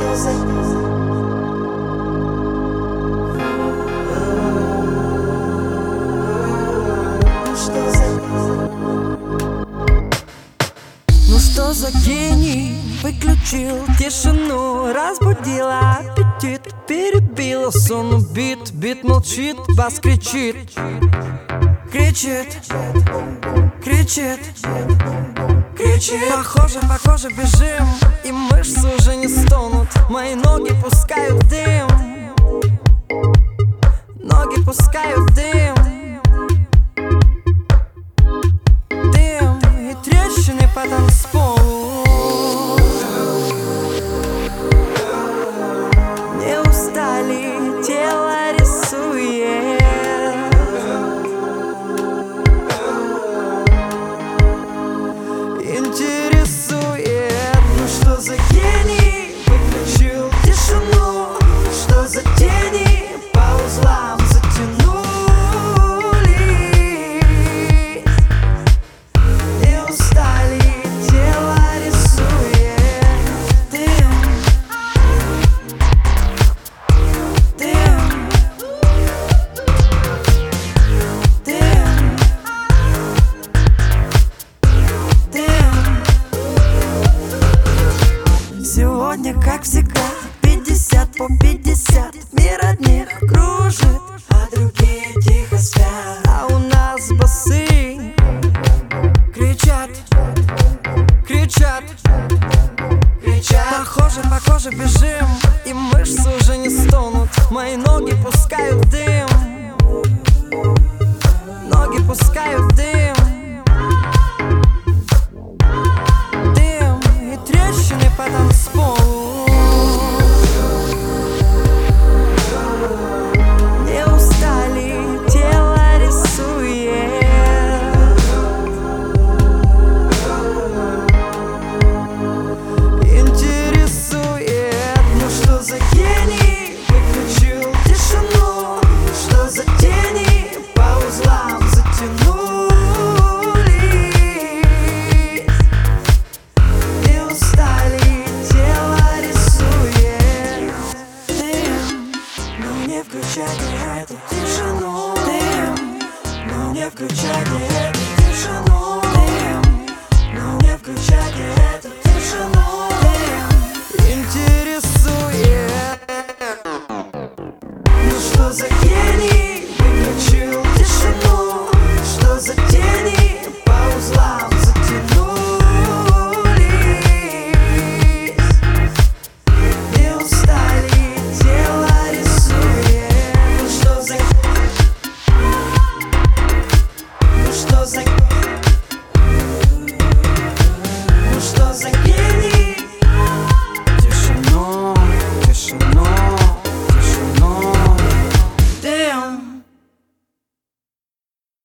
Ну что за гений выключил тишину, разбудила аппетит, перебила сон убит. Бит молчит, бас кричит, кричит, кричит, кричит. Похоже, бежим, и мышцы уже не стонут. Мои ноги пускают дым, ноги пускают дым. Дым и трещины по танцполу. Не устали, тело рисует. Интересует. Ну что за гений выключил тишину? Что за тени по узлам затянулись? Не устали, тело рисует. Дым, дым, дым, дым. Сегодня, как всегда, 50 по 50. Мир одних кружит, а другие тихо спят. А у нас басы кричат, кричат, кричат. Похоже, бежим, и мышцы уже не стонут. Мои ноги пускают дым, ноги пускают дым. Дым и трещины по танцполу. Не устали, тело рисует. Интересует. Ну что за гений выключил тишину? Что за тени по узлам затянулись? Не устали, тело рисует. Дым, ну не включайте эту тишину. Дым, ну не включайте эту тишину. Дым, ну не включайте эту тишину. Дым, интересует. Ну что за гений выключил тишину? Что за тени по узлам затянулись? Не устали, тело рисует. Ну что за